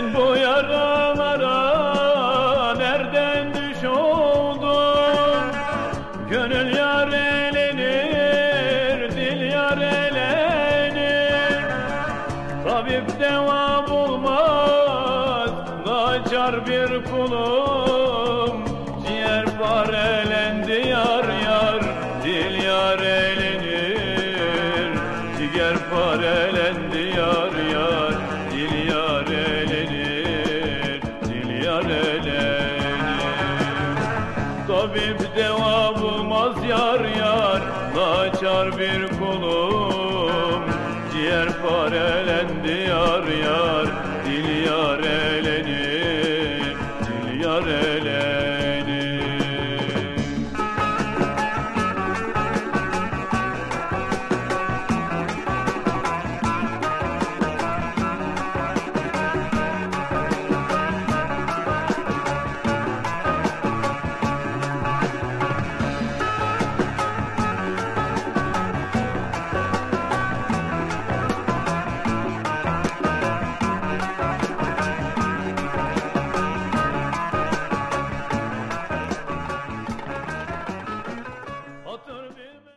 Ben bu yaralara nereden düş oldum? Gönül yar elenir, dil yar elenir. Tabip deva bulmaz, naçar bir kulum. Ciğer parelendi yar yar, dil yar elenir. Ciğer parelendi yar yar, dil yar elenir, dil yar elenir. Tabip deva bulmaz yar yar, naçar bir kulum. Ciğer parelendi yar yar,